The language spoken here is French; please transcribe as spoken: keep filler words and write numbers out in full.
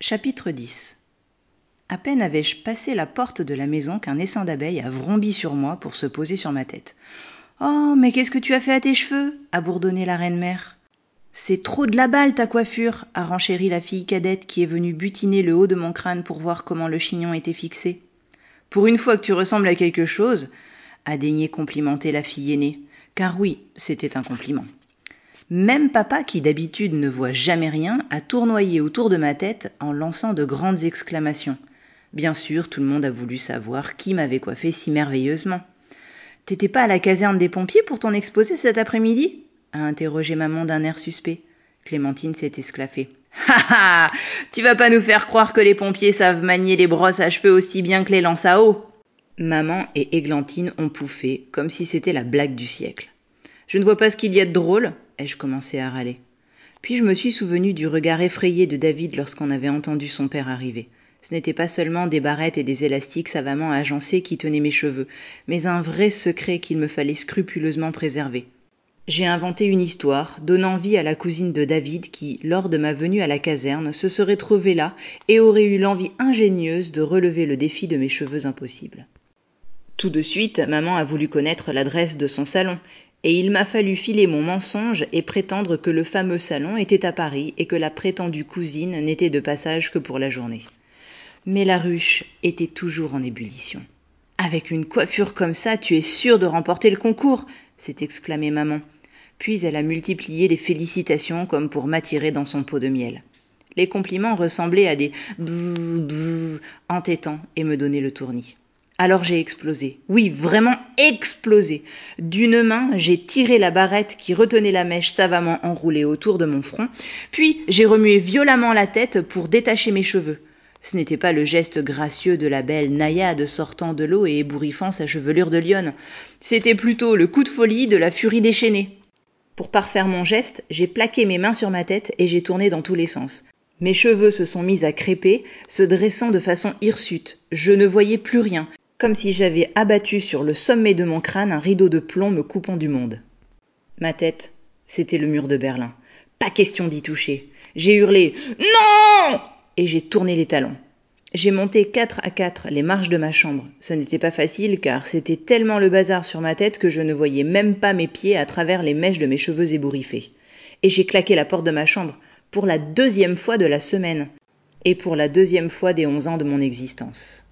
Chapitre dix. À peine avais-je passé la porte de la maison qu'un essaim d'abeilles a vrombi sur moi pour se poser sur ma tête. « Oh, mais qu'est-ce que tu as fait à tes cheveux ?» a bourdonné la reine-mère. « C'est trop de la balle, ta coiffure !» a renchéri la fille cadette qui est venue butiner le haut de mon crâne pour voir comment le chignon était fixé. « Pour une fois que tu ressembles à quelque chose !» a daigné complimenter la fille aînée, car oui, c'était un compliment. Même papa, qui d'habitude ne voit jamais rien, a tournoyé autour de ma tête en lançant de grandes exclamations. Bien sûr, tout le monde a voulu savoir qui m'avait coiffé si merveilleusement. « T'étais pas à la caserne des pompiers pour ton exposé cet après-midi ?» a interrogé maman d'un air suspect. Clémentine s'est esclaffée. « Ha ha ! Tu vas pas nous faire croire que les pompiers savent manier les brosses à cheveux aussi bien que les lances à eau !» Maman et Églantine ont pouffé, comme si c'était la blague du siècle. « Je ne vois pas ce qu'il y a de drôle !» ai-je commencé à râler. Puis je me suis souvenu du regard effrayé de David lorsqu'on avait entendu son père arriver. Ce n'était pas seulement des barrettes et des élastiques savamment agencés qui tenaient mes cheveux, mais un vrai secret qu'il me fallait scrupuleusement préserver. J'ai inventé une histoire, donnant vie à la cousine de David qui, lors de ma venue à la caserne, se serait trouvée là et aurait eu l'envie ingénieuse de relever le défi de mes cheveux impossibles. Tout de suite, maman a voulu connaître l'adresse de son salon, et il m'a fallu filer mon mensonge et prétendre que le fameux salon était à Paris et que la prétendue cousine n'était de passage que pour la journée. Mais la ruche était toujours en ébullition. « Avec une coiffure comme ça, tu es sûre de remporter le concours !» s'est exclamée maman. Puis elle a multiplié les félicitations comme pour m'attirer dans son pot de miel. Les compliments ressemblaient à des bzzz bzzz entêtants et me donnaient le tournis. Alors j'ai explosé. Oui, vraiment explosé. D'une main, j'ai tiré la barrette qui retenait la mèche savamment enroulée autour de mon front, puis j'ai remué violemment la tête pour détacher mes cheveux. Ce n'était pas le geste gracieux de la belle naïade sortant de l'eau et ébouriffant sa chevelure de lionne. C'était plutôt le coup de folie de la furie déchaînée. Pour parfaire mon geste, j'ai plaqué mes mains sur ma tête et j'ai tourné dans tous les sens. Mes cheveux se sont mis à crêper, se dressant de façon hirsute. Je ne voyais plus rien, comme si j'avais abattu sur le sommet de mon crâne un rideau de plomb me coupant du monde. Ma tête, c'était le mur de Berlin. Pas question d'y toucher. J'ai hurlé « Non !» et j'ai tourné les talons. J'ai monté quatre à quatre les marches de ma chambre. Ce n'était pas facile car c'était tellement le bazar sur ma tête que je ne voyais même pas mes pieds à travers les mèches de mes cheveux ébouriffés. Et j'ai claqué la porte de ma chambre pour la deuxième fois de la semaine et pour la deuxième fois des onze ans de mon existence.